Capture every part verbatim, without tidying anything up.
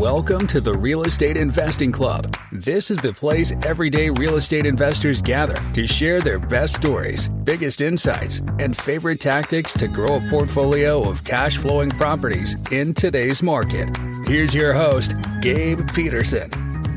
Welcome to the Real Estate Investing Club. This is the place everyday real estate investors gather to share their best stories, biggest insights, and favorite tactics to grow a portfolio of cash flowing properties in today's market. Here's your host, Gabe Peterson.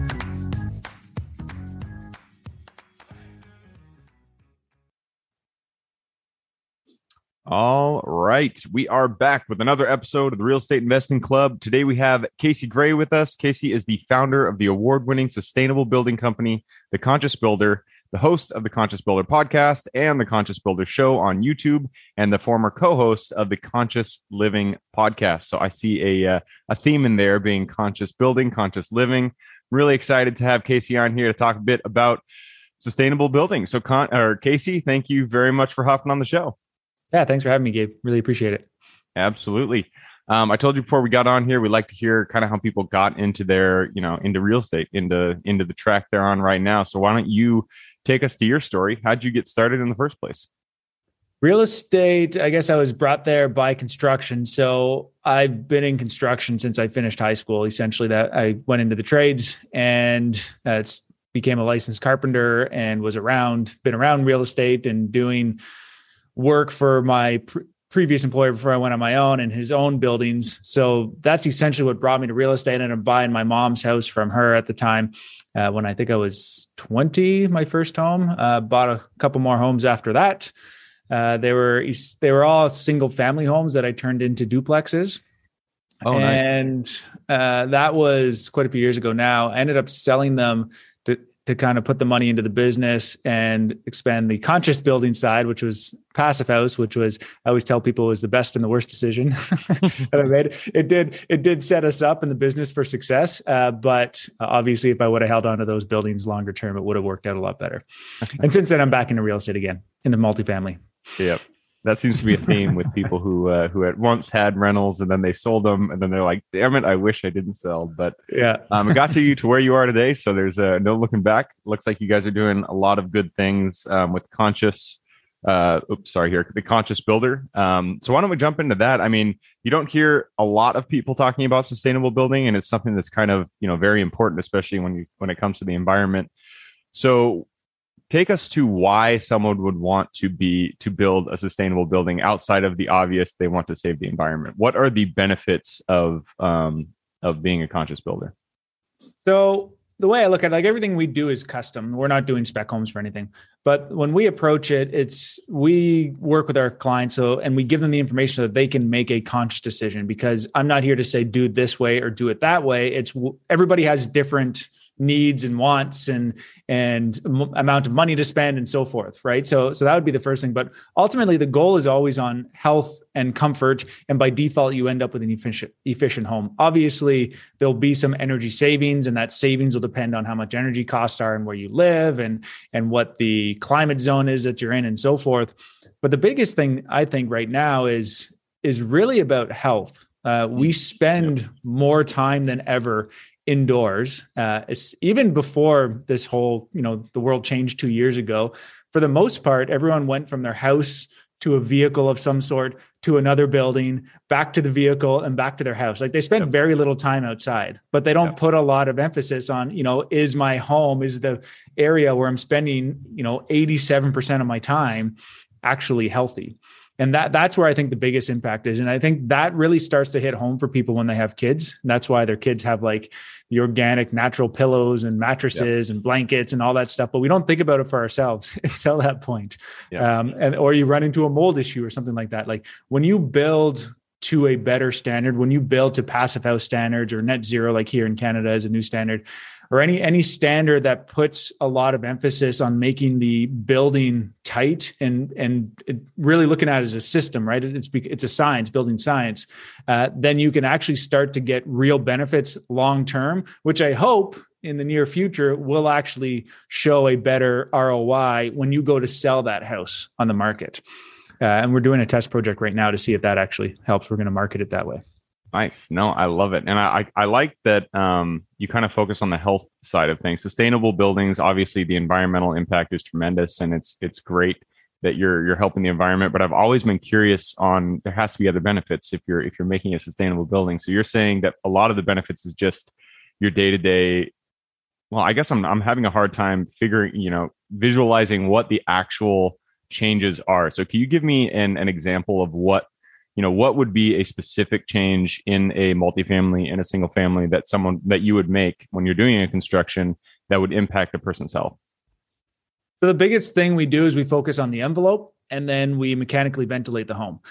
All right. We are back with another episode of the Real Estate Investing Club. Today we have Casey Gray with us. Casey is the founder of the award-winning sustainable building company, The Conscious Builder, the host of the Conscious Builder podcast and the Conscious Builder show on YouTube, and the former co-host of the Conscious Living podcast. So I see a, uh, a theme in there being conscious building, conscious living. Really excited to have Casey on here to talk a bit about sustainable building. So Con- or Casey, thank you very much for hopping on the show. Yeah, thanks for having me, Gabe. Really appreciate it. Absolutely. Um, I told you before we got on here, we like to hear kind of how people got into their, you know, into real estate, into into the track they're on right now. So why don't you take us to your story? How'd you get started in the first place? Real estate, I guess I was brought there by construction. So I've been in construction since I finished high school. Essentially, that I went into the trades and uh, it's became a licensed carpenter and was around, been around real estate and doing work for my pre- previous employer before I went on my own and his own buildings. So that's essentially what brought me to real estate. And I'm buying my mom's house from her at the time uh, when I think I was twenty, my first home. Uh, bought a couple more homes after that. Uh, they were they were all single family homes that I turned into duplexes. Oh, and nice. uh, that was quite a few years ago now. I ended up selling them to to kind of put the money into the business and expand the conscious building side, which was passive house, which was, I always tell people was the best and the worst decision that I made. It did, it did set us up in the business for success. Uh, but obviously if I would have held on to those buildings longer term, it would have worked out a lot better. And since then I'm back into real estate again in the multifamily. Yep. That seems to be a theme with people who uh, who at once had rentals and then they sold them and then they're like, damn it, I wish I didn't sell. But yeah, um, it got to you to where you are today. So there's uh, no looking back. Looks like you guys are doing a lot of good things um, with conscious. Uh, oops, sorry here, the Conscious Builder. Um, so why don't we jump into that? I mean, you don't hear a lot of people talking about sustainable building, and it's something that's kind of, you know, very important, especially when you when it comes to the environment. So take us to why someone would want to be to build a sustainable building outside of the obvious. They want to save the environment. What are the benefits of um, of being a conscious builder? So the way I look at it, like everything we do is custom. We're not doing spec homes for anything. But when we approach it, it's we work with our clients so and we give them the information so that they can make a conscious decision, because I'm not here to say do it this way or do it that way. It's everybody has different needs and wants and and m- amount of money to spend and so forth, right? So so that would be the first thing. But ultimately, the goal is always on health and comfort, and by default, you end up with an efficient efficient home. Obviously, there'll be some energy savings, and that savings will depend on how much energy costs are and where you live and and what the climate zone is that you're in and so forth. But the biggest thing I think right now is is really about health. Uh, we spend more time than ever indoors. Uh, it's even before this whole, you know, the world changed two years ago. For the most part, everyone went from their house to a vehicle of some sort, to another building, back to the vehicle and back to their house. Like they spend yep. very little time outside, but they don't yep. put a lot of emphasis on, you know, is my home, is the area where I'm spending, you know, eighty-seven percent of my time actually healthy? And that that's where I think the biggest impact is. And I think that really starts to hit home for people when they have kids. And that's why their kids have like the organic natural pillows and mattresses yep. and blankets and all that stuff. But we don't think about it for ourselves until that point. Yep. Um, and or you run into a mold issue or something like that. Like when you build to a better standard, when you build to passive house standards or net zero, like here in Canada is a new standard, or any any standard that puts a lot of emphasis on making the building tight and and really looking at it as a system, right? It's it's a science, building science. Uh, then you can actually start to get real benefits long term, which I hope in the near future will actually show a better R O I when you go to sell that house on the market. Uh, and we're doing a test project right now to see if that actually helps. We're going to market it that way. Nice. No, I love it. And I, I, I like that um, you kind of focus on the health side of things. Sustainable buildings, obviously the environmental impact is tremendous and it's it's great that you're you're helping the environment, but I've always been curious on there has to be other benefits if you're if you're making a sustainable building. So you're saying that a lot of the benefits is just your day-to-day. Well, I guess I'm I'm having a hard time figuring, you know, visualizing what the actual changes are. So can you give me an, an example of what, you know, what would be a specific change in a multifamily, in a single family that someone that you would make when you're doing a construction that would impact a person's health? So the biggest thing we do is we focus on the envelope, and then we mechanically ventilate the home.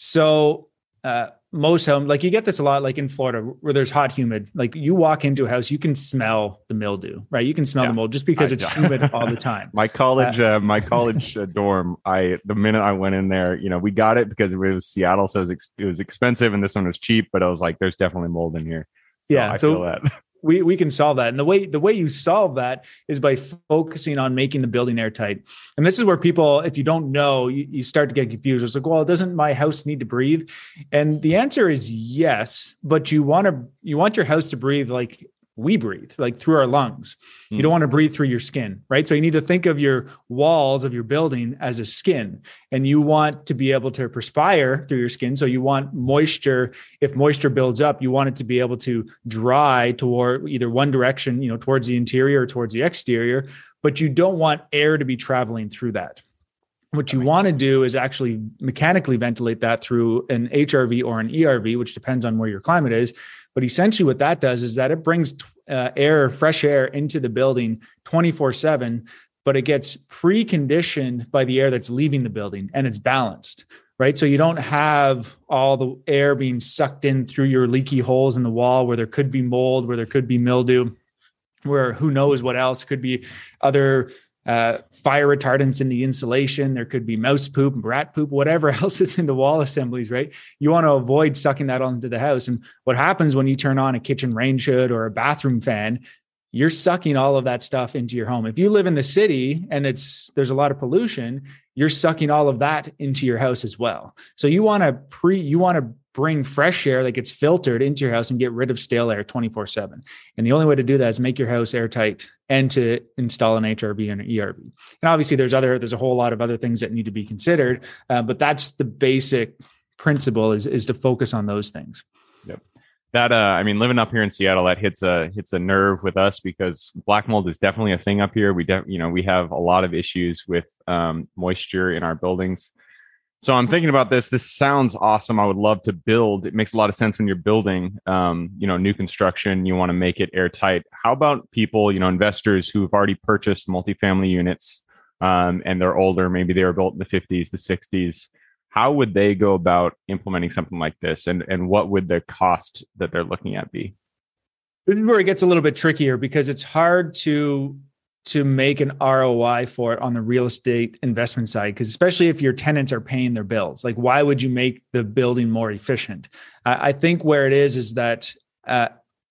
So uh, most home, like you get this a lot, like in Florida where there's hot, humid, like you walk into a house, you can smell the mildew, right? You can smell yeah. the mold just because I, it's humid all the time. My college, uh, uh, my college uh, dorm, I, the minute I went in there, you know, we got it because it was Seattle. So it was, ex- it was expensive and this one was cheap, but I was like, there's definitely mold in here. So yeah. I so feel that. We we can solve that. And the way the way you solve that is by focusing on making the building airtight. And this is where people, if you don't know, you, you start to get confused. It's like, well, doesn't my house need to breathe? And the answer is yes, but you want to you want your house to breathe like we breathe, like through our lungs. You don't want to breathe through your skin, right? So you need to think of your walls of your building as a skin, and you want to be able to perspire through your skin. So you want moisture. If moisture builds up, you want it to be able to dry toward either one direction, you know, towards the interior or towards the exterior, but you don't want air to be traveling through that. What you want to do is actually mechanically ventilate that through an H R V or an E R V, which depends on where your climate is. But essentially what that does is that it brings uh, air, fresh air into the building twenty-four seven, but it gets preconditioned by the air that's leaving the building, and it's balanced, right? So you don't have all the air being sucked in through your leaky holes in the wall where there could be mold, where there could be mildew, where who knows what else could be other Uh, fire retardants in the insulation. There could be mouse poop, rat poop, whatever else is in the wall assemblies, right? You want to avoid sucking that all into the house. And what happens when you turn on a kitchen range hood or a bathroom fan, you're sucking all of that stuff into your home. If you live in the city and it's there's a lot of pollution, you're sucking all of that into your house as well. So you want to pre, you want to bring fresh air that gets filtered into your house and get rid of stale air twenty-four seven. And the only way to do that is make your house airtight and to install an H R V and an E R V. And obviously there's other, there's a whole lot of other things that need to be considered, uh, but that's the basic principle is, is to focus on those things. Yep. That, uh, I mean, living up here in Seattle, that hits a, hits a nerve with us because black mold is definitely a thing up here. We, de- you know, we have a lot of issues with um, moisture in our buildings. So I'm thinking about this. This sounds awesome. I would love to build. It makes a lot of sense when you're building, um, you know, new construction. You want to make it airtight. How about people, you know, investors who've already purchased multifamily units um, and they're older? Maybe they were built in the fifties, the sixties. How would they go about implementing something like this? And and what would the cost that they're looking at be? This is where it gets a little bit trickier because it's hard to to make an R O I for it on the real estate investment side. Because especially if your tenants are paying their bills, like why would you make the building more efficient? I, I think where it is, is that uh,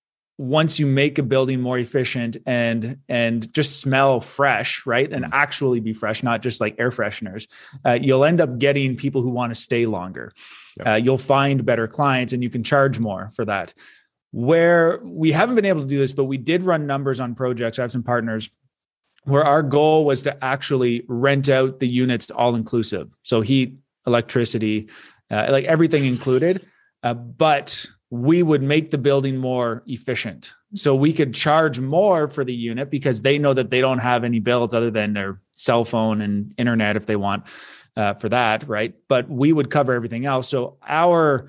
once you make a building more efficient and, and just smell fresh, right? And actually be fresh, not just like air fresheners, uh, you'll end up getting people who want to stay longer. Yep. Uh, you'll find better clients and you can charge more for that. Where we haven't been able to do this, but we did run numbers on projects. I have some partners where our goal was to actually rent out the units all inclusive. So heat, electricity, uh, like everything included, uh, but we would make the building more efficient. So we could charge more for the unit because they know that they don't have any bills other than their cell phone and internet if they want uh, for that, right? But we would cover everything else. So our,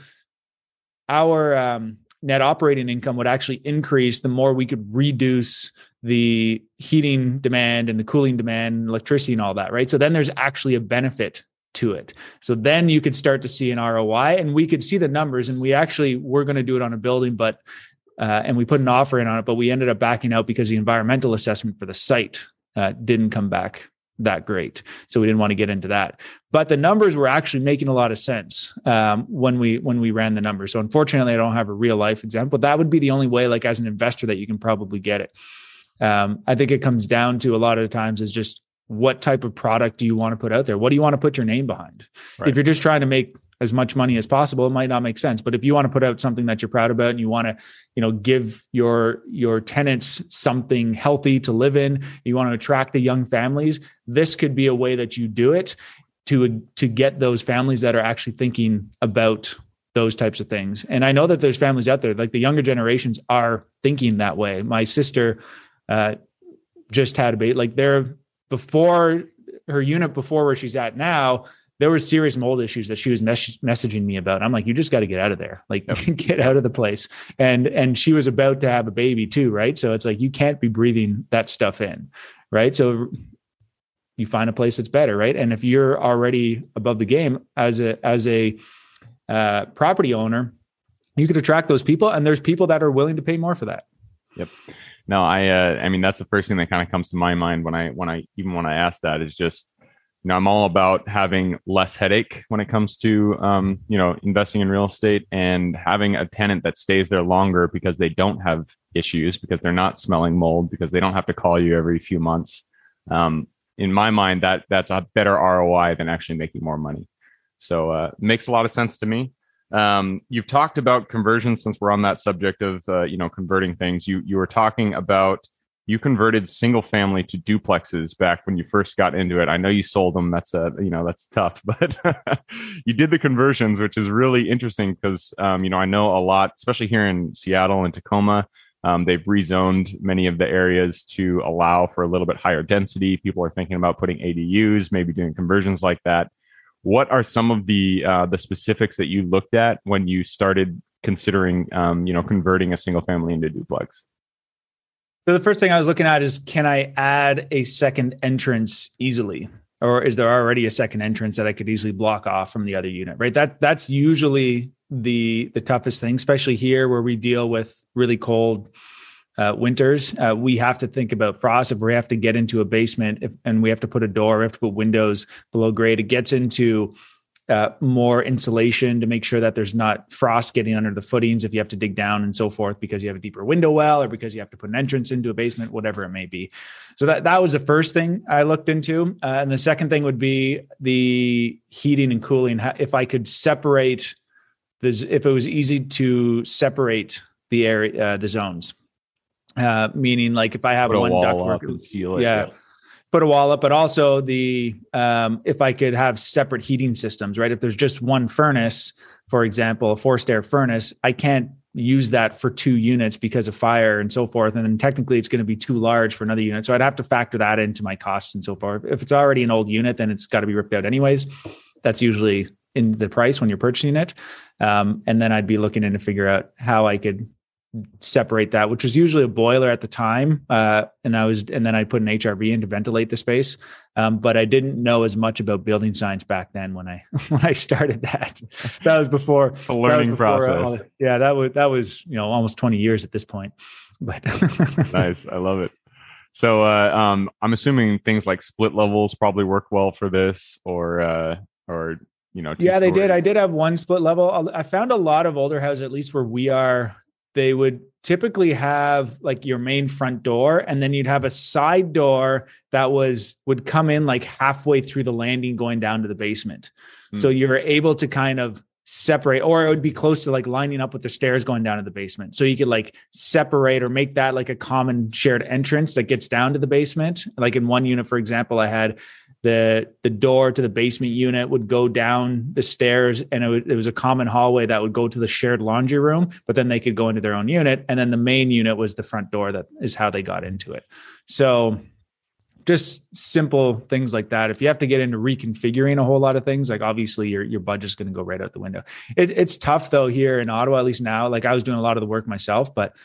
our um, net operating income would actually increase the more we could reduce the heating demand and the cooling demand, and electricity and all that, right? So then there's actually a benefit to it. So then you could start to see an R O I and we could see the numbers, and we actually were going to do it on a building, but, uh, and we put an offer in on it, but we ended up backing out because the environmental assessment for the site uh, didn't come back that great. So we didn't want to get into that, but the numbers were actually making a lot of sense um, when we, when we ran the numbers. So unfortunately I don't have a real life example. That would be the only way, like as an investor, that you can probably get it. Um, I think it comes down to a lot of the times is just what type of product do you want to put out there? What do you want to put your name behind? Right. If you're just trying to make as much money as possible, it might not make sense. But if you want to put out something that you're proud about and you want to, you know, give your, your tenants something healthy to live in, you want to attract the young families, this could be a way that you do it. to to get those families that are actually thinking about those types of things. And I know that there's families out there, like the younger generations are thinking that way. My sister uh, just had a baby, like they're before her unit, before where she's at now, there were serious mold issues that she was mes- messaging me about. I'm like, you just got to get out of there. Like yep. get out of the place. And, and she was about to have a baby too. Right. So it's like, you can't be breathing that stuff in. Right. So you find a place that's better. Right. And if you're already above the game as a, as a uh, property owner, you could attract those people, and there's people that are willing to pay more for that. Yep. No, I, uh, I mean, that's the first thing that kind of comes to my mind when I, when I, even when I ask that, is just, you know, I'm all about having less headache when it comes to, um, you know, investing in real estate, and having a tenant that stays there longer because they don't have issues, because they're not smelling mold, because they don't have to call you every few months. Um, in my mind, that that's a better R O I than actually making more money. So uh, it makes a lot of sense to me. Um, you've talked about conversions, since we're on that subject of, uh, you know, converting things. You, you were talking about, you converted single family to duplexes back when you first got into it. I know you sold them. That's a, you know, that's tough, but you did the conversions, which is really interesting because, um, you know, I know a lot, especially here in Seattle and Tacoma, um, they've rezoned many of the areas to allow for a little bit higher density. People are thinking about putting A D Us, maybe doing conversions like that. What are some of the, uh, the specifics that you looked at when you started considering, um, you know, converting a single family into duplex? So the first thing I was looking at is, can I add a second entrance easily? Or is there already a second entrance that I could easily block off from the other unit, right? That that's usually the, the toughest thing, especially here where we deal with really cold uh, winters. Uh, we have to think about frost. If we have to get into a basement if, and we have to put a door, we have to put windows below grade, it gets into Uh, more insulation to make sure that there's not frost getting under the footings if you have to dig down and so forth, because you have a deeper window well, or because you have to put an entrance into a basement, whatever it may be. So that, that was the first thing I looked into. Uh, and the second thing would be the heating and cooling. If I could separate this, if it was easy to separate the area, uh, the zones, uh, meaning like if I have put one a wall ductwork, up and seal it. yeah. yeah. Put a wall up, but also the um, if I could have separate heating systems, right? If there's just one furnace, for example, a forced air furnace, I can't use that for two units because of fire and so forth. And then technically it's going to be too large for another unit. So I'd have to factor that into my costs and so forth. If it's already an old unit, then it's got to be ripped out anyways. That's usually in the price when you're purchasing it. Um, and then I'd be looking in to figure out how I could separate that, which was usually a boiler at the time. Uh, and I was, and then I put an H R V in to ventilate the space. Um, but I didn't know as much about building science back then when I, when I started that. That was before the learning before, process. Uh, yeah, that was, that was, you know, almost twenty years at this point, but nice. I love it. So, uh, um, I'm assuming things like split levels probably work well for this, or, uh, or, you know, yeah, they stories. did. I did have one split level. I found a lot of older houses, at least where we are, they would typically have like your main front door, and then you'd have a side door that was, would come in like halfway through the landing going down to the basement. Mm. So you're able to kind of separate, or it would be close to like lining up with the stairs going down to the basement. So you could like separate or make that like a common shared entrance that gets down to the basement. Like in one unit, for example, I had the the door to the basement unit would go down the stairs, and it, would, it was a common hallway that would go to the shared laundry room, but then they could go into their own unit. And then the main unit was the front door. That is how they got into it. So just simple things like that. If you have to get into reconfiguring a whole lot of things, like obviously your, your budget's going to go right out the window. It, it's tough though here in Ottawa, at least now. Like I was doing a lot of the work myself, but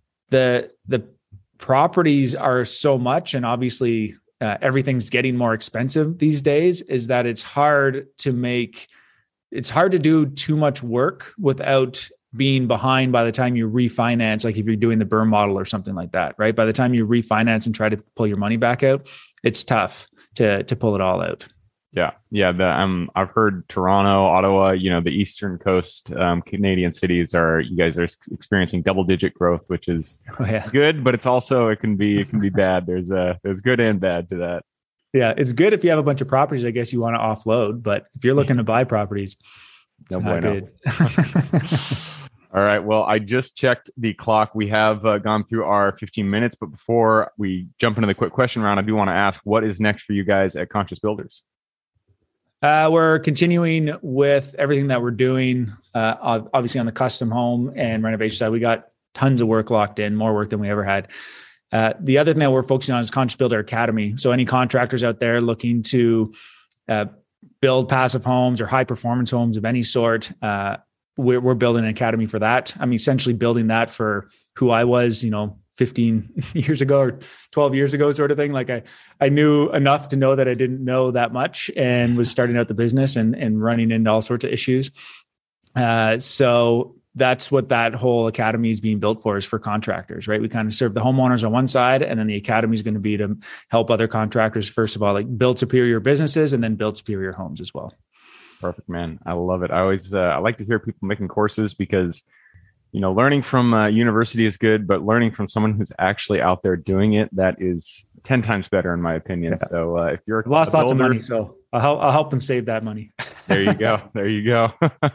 the, the properties are so much, and obviously uh, everything's getting more expensive these days, is that it's hard to make, it's hard to do too much work without being behind by the time you refinance. Like if you're doing the B R R R R model or something like that, right? By the time you refinance and try to pull your money back out, it's tough to, to pull it all out. Yeah. Yeah. The, um, I've heard Toronto, Ottawa, you know, the Eastern Coast, um, Canadian cities are, you guys are experiencing double digit growth, which is oh, yeah. it's good, but it's also, it can be, it can be bad. There's a, there's good and bad to that. Yeah. It's good if you have a bunch of properties, I guess you want to offload, but if you're looking to buy properties, it's no not bueno. Good. All right. Well, I just checked the clock. We have uh, gone through our fifteen minutes, but before we jump into the quick question round, I do want to ask, what is next for you guys at Conscious Builders? Uh, we're continuing with everything that we're doing. Uh, obviously, on the custom home and renovation side, we got tons of work locked in, more work than we ever had. Uh, the other thing that we're focusing on is Conscious Builder Academy. So any contractors out there looking to uh, build passive homes or high performance homes of any sort, uh, we're, we're building an academy for that. I'm essentially building that for who I was, you know, fifteen years ago or twelve years ago, sort of thing. Like I, I knew enough to know that I didn't know that much and was starting out the business and, and running into all sorts of issues. Uh, so that's what that whole academy is being built for, is for contractors, right? We kind of serve the homeowners on one side, and then the academy is going to be to help other contractors, first of all, like build superior businesses and then build superior homes as well. Perfect, man. I love it. I always, uh, I like to hear people making courses because, you know, learning from uh, university is good, but learning from someone who's actually out there doing it, that is ten times better in my opinion. Yeah. So uh, if you're I've lost lots of money, so I'll help, I'll help them save that money. There you go. There you go.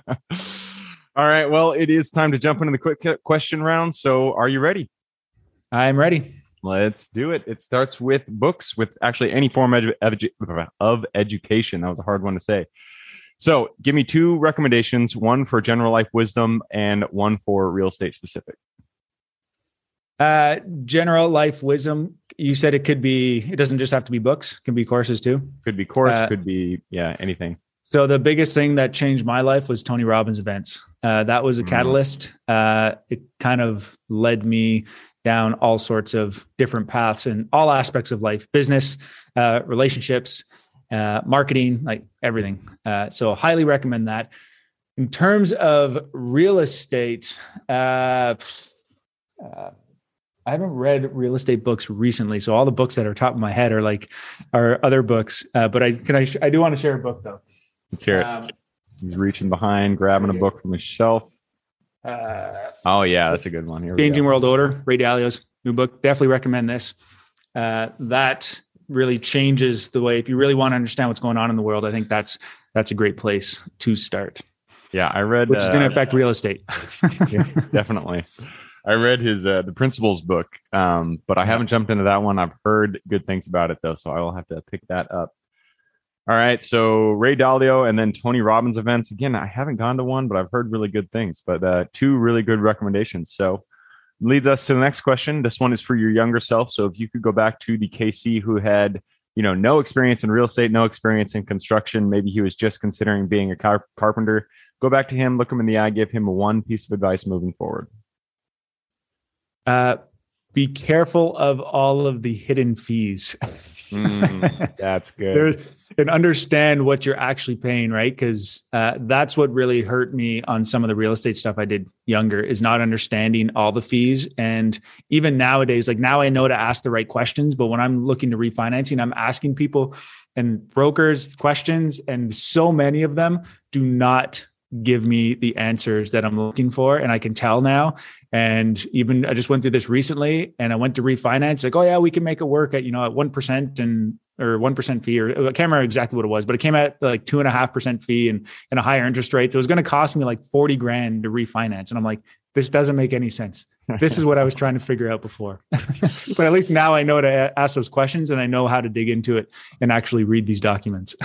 All right. Well, it is time to jump into the quick question round. So are you ready? I'm ready. Let's do it. It starts with books, with actually any form of, edu- of education. That was a hard one to say. So give me two recommendations, one for general life wisdom and one for real estate specific. Uh, general life wisdom. You said it could be, it doesn't just have to be books. It can be courses too. Could be course, uh, could be, yeah, anything. So the biggest thing that changed my life was Tony Robbins events. Uh, that was a catalyst. Uh, it kind of led me down all sorts of different paths in all aspects of life, business, uh, relationships, uh, marketing, like everything. Uh, so highly recommend that. In terms of real estate, uh, uh, I haven't read real estate books recently. So all the books that are top of my head are like, are other books. Uh, but I can, I, I do want to share a book though. Let's hear it. Um, He's reaching behind, grabbing a book from his shelf. Uh, oh, yeah, that's a good one. Here Changing World Order, Ray Dalio's new book. Definitely recommend this. Uh, that really changes the way, if you really want to understand what's going on in the world, I think that's that's a great place to start. Yeah, I read. Which is uh, going to affect real estate. Yeah, definitely. I read his uh, The Principles book, um, but I haven't jumped into that one. I've heard good things about it, though, so I will have to pick that up. All right. So Ray Dalio and then Tony Robbins events. Again, I haven't gone to one, but I've heard really good things, but uh, two really good recommendations. So leads us to the next question. This one is for your younger self. So if you could go back to the K C who had, you know, no experience in real estate, no experience in construction, maybe he was just considering being a car- carpenter, go back to him, look him in the eye, give him one piece of advice moving forward. Uh, be careful of all of the hidden fees. mm, that's good. There's, and understand what you're actually paying, right? Because uh, that's what really hurt me on some of the real estate stuff I did younger, is not understanding all the fees. And even nowadays, like now I know to ask the right questions, but when I'm looking to refinancing, I'm asking people and brokers questions, and so many of them do not give me the answers that I'm looking for. And I can tell now. And even I just went through this recently, and I went to refinance, like, oh yeah, we can make it work at, you know, at one percent and or one percent fee, or I can't remember exactly what it was, but it came at like two and a half percent fee and, and a higher interest rate. It was going to cost me like forty grand to refinance. And I'm like, this doesn't make any sense. This is what I was trying to figure out before. But at least now I know to ask those questions, and I know how to dig into it and actually read these documents.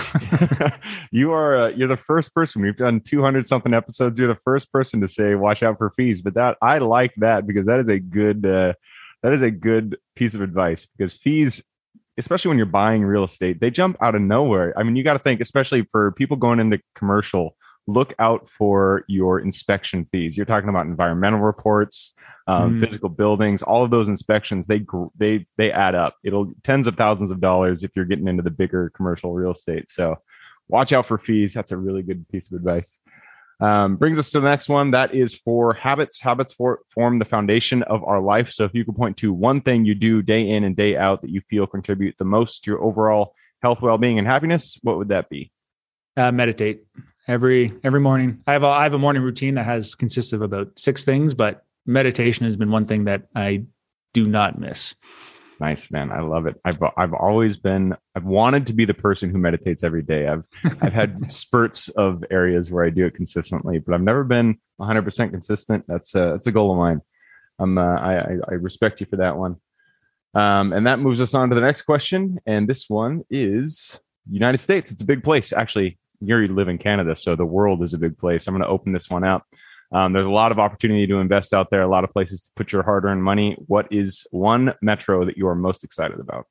you are, uh, you're the first person. We've done two hundred something episodes. You're the first person to say, watch out for fees. But that, I like that, because that is a good, uh, that is a good piece of advice, because fees, especially when you're buying real estate, they jump out of nowhere. I mean, you got to think, especially for people going into commercial, look out for your inspection fees. You're talking about environmental reports, um, mm. physical buildings, all of those inspections, they, they, they add up. It'll tens of thousands of dollars if you're getting into the bigger commercial real estate. So watch out for fees. That's a really good piece of advice. Um, brings us to the next one. That is for habits. Habits for, form the foundation of our life. So if you could point to one thing you do day in and day out that you feel contribute the most to your overall health, well-being, and happiness, what would that be? Uh, meditate every every morning. I have a, I have a morning routine that has consists of about six things, but meditation has been one thing that I do not miss. Nice, man. I love it. I've I've always been, I've wanted to be the person who meditates every day. I've I've had spurts of areas where I do it consistently, but I've never been one hundred percent consistent. That's a, that's a goal of mine. Um, uh, I, I respect you for that one. Um, and that moves us on to the next question. And this one is United States. It's a big place. Actually, you live in Canada, so the world is a big place. I'm going to open this one up. Um, there's a lot of opportunity to invest out there, a lot of places to put your hard-earned money. What is one metro that you are most excited about?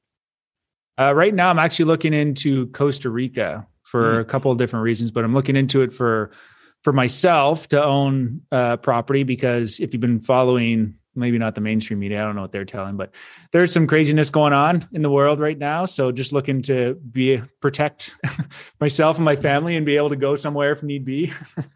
Uh, right now, I'm actually looking into Costa Rica for mm. a couple of different reasons, but I'm looking into it for for myself to own uh, property, because if you've been following, maybe not the mainstream media, I don't know what they're telling, but there's some craziness going on in the world right now. So just looking to be protect myself and my family and be able to go somewhere if need be.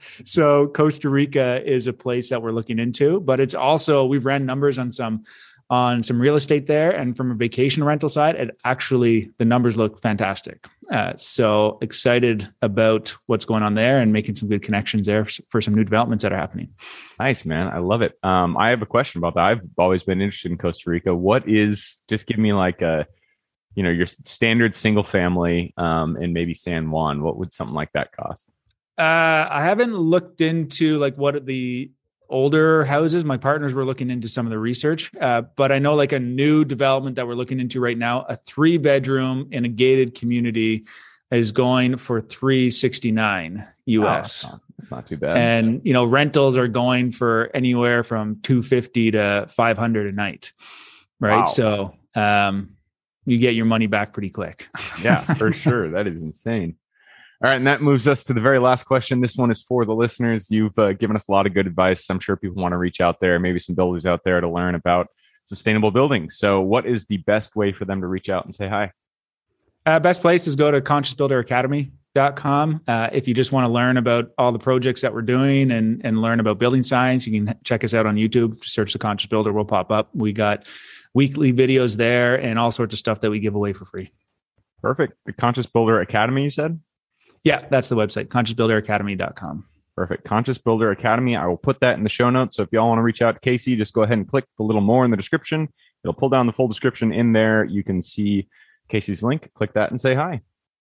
So Costa Rica is a place that we're looking into, but it's also, we've ran numbers on some on some real estate there, and from a vacation rental side, it actually, the numbers look fantastic. Uh, so excited about what's going on there and making some good connections there for some new developments that are happening. Nice, man. I love it. Um, I have a question about that. I've always been interested in Costa Rica. What is, just give me like a, you know, your standard single family um, in maybe San Juan. What would something like that cost? Uh, I haven't looked into like what the older houses. My partners were looking into some of the research, uh, but I know like a new development that we're looking into right now, a three bedroom in a gated community is going for three sixty-nine U S. Oh, it's not too bad. And, you know, rentals are going for anywhere from two fifty to five hundred a night. Right. Wow. So, um, you get your money back pretty quick. Yeah, for sure. That is insane. All right. And that moves us to the very last question. This one is for the listeners. You've uh, given us a lot of good advice. I'm sure people want to reach out there, maybe some builders out there to learn about sustainable building. So what is the best way for them to reach out and say hi? Uh, best place is go to conscious builder academy dot com. Uh, if you just want to learn about all the projects that we're doing and, and learn about building science, you can check us out on YouTube. Just search the Conscious Builder, we'll pop up. We got weekly videos there and all sorts of stuff that we give away for free. Perfect. The Conscious Builder Academy, you said? Yeah, that's the website, conscious builder academy dot com. Perfect. Conscious Builder Academy. I will put that in the show notes. So if y'all want to reach out to Casey, just go ahead and click a little more in the description. It'll pull down the full description in there. You can see Casey's link. Click that and say hi.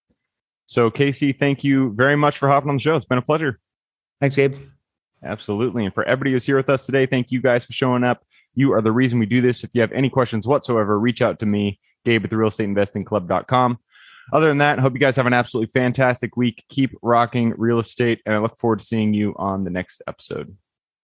So Casey, thank you very much for hopping on the show. It's been a pleasure. Thanks, Gabe. Absolutely. And for everybody who's here with us today, thank you guys for showing up. You are the reason we do this. If you have any questions whatsoever, reach out to me, Gabe at the real estate investing club dot com. Other than that, I hope you guys have an absolutely fantastic week. Keep rocking real estate, and I look forward to seeing you on the next episode.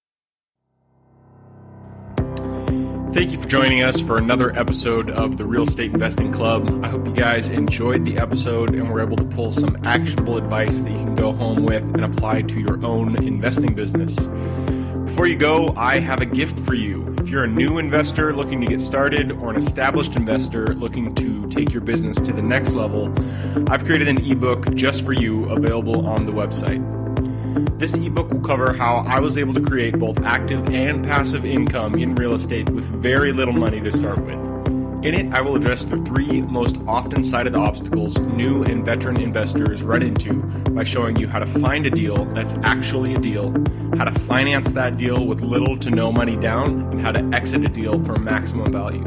Thank you for joining us for another episode of the Real Estate Investing Club. I hope you guys enjoyed the episode and were able to pull some actionable advice that you can go home with and apply to your own investing business. Before you go, I have a gift for you. If you're a new investor looking to get started or an established investor looking to take your business to the next level, I've created an ebook just for you available on the website. This ebook will cover how I was able to create both active and passive income in real estate with very little money to start with. In it, I will address the three most often cited obstacles new and veteran investors run into by showing you how to find a deal that's actually a deal, how to finance that deal with little to no money down, and how to exit a deal for maximum value.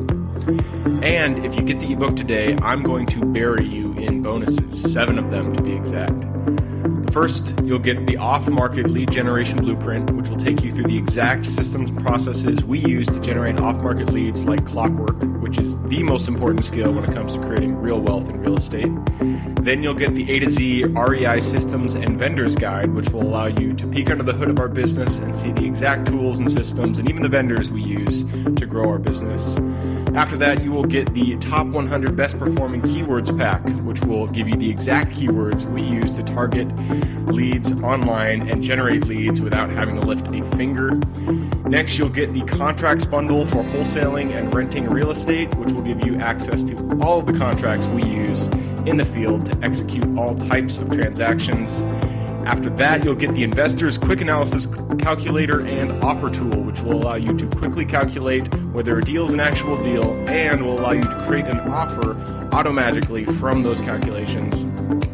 And if you get the ebook today, I'm going to bury you in bonuses, seven of them to be exact. First, you'll get the off-market lead generation blueprint, which will take you through the exact systems and processes we use to generate off-market leads like clockwork, which is the most important skill when it comes to creating real wealth in real estate. Then you'll get the A to Z R E I systems and vendors guide, which will allow you to peek under the hood of our business and see the exact tools and systems and even the vendors we use to grow our business. After that, you will get the top one hundred best performing keywords pack, which will give you the exact keywords we use to target leads online and generate leads without having to lift a finger. Next, you'll get the contracts bundle for wholesaling and renting real estate, which will give you access to all of the contracts we use in the field to execute all types of transactions. After that, you'll get the Investor's Quick Analysis Calculator and Offer Tool, which will allow you to quickly calculate whether a deal is an actual deal and will allow you to create an offer automagically from those calculations.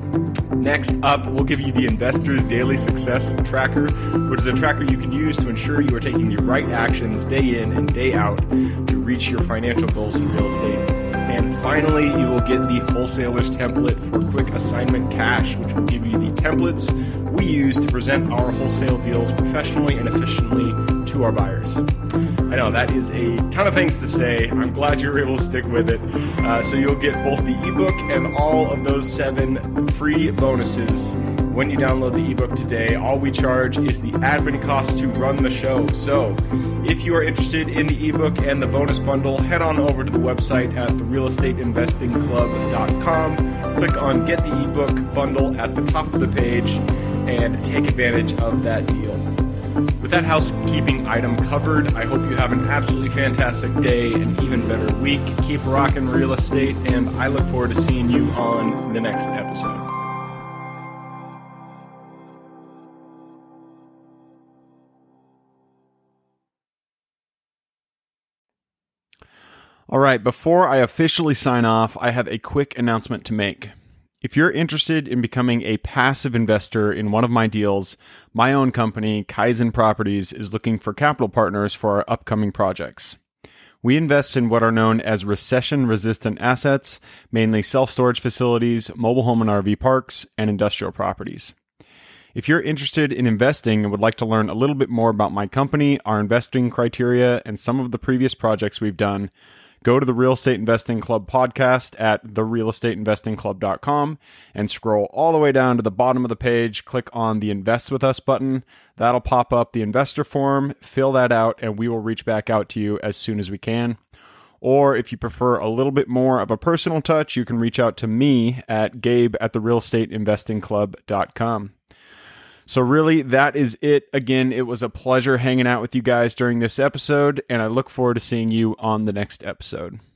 Next up, we'll give you the Investor's Daily Success Tracker, which is a tracker you can use to ensure you are taking the right actions day in and day out to reach your financial goals in real estate. And finally, you will get the Wholesaler's Template for Quick Assignment Cash, which will give you the templates we use to present our wholesale deals professionally and efficiently to our buyers. I know that is a ton of things to say. I'm glad you were able to stick with it. Uh, so you'll get both the ebook and all of those seven free bonuses when you download the ebook today. All we charge is the admin cost to run the show. So if you are interested in the ebook and the bonus bundle, head on over to the website at the real estate investing club dot com. Click on Get the ebook bundle at the top of the page and take advantage of that deal. With that housekeeping item covered, I hope you have an absolutely fantastic day, an even better week. Keep rocking real estate, and I look forward to seeing you on the next episode. All right, before I officially sign off, I have a quick announcement to make. If you're interested in becoming a passive investor in one of my deals, my own company, Kaizen Properties, is looking for capital partners for our upcoming projects. We invest in what are known as recession-resistant assets, mainly self-storage facilities, mobile home and R V parks, and industrial properties. If you're interested in investing and would like to learn a little bit more about my company, our investing criteria, and some of the previous projects we've done, go to the Real Estate Investing Club podcast at the real estate investing club dot com and scroll all the way down to the bottom of the page. Click on the Invest With Us button. That'll pop up the investor form. Fill that out, and we will reach back out to you as soon as we can. Or if you prefer a little bit more of a personal touch, you can reach out to me at gabe at the real estate investing club dot com. So really, that is it. Again, it was a pleasure hanging out with you guys during this episode, and I look forward to seeing you on the next episode.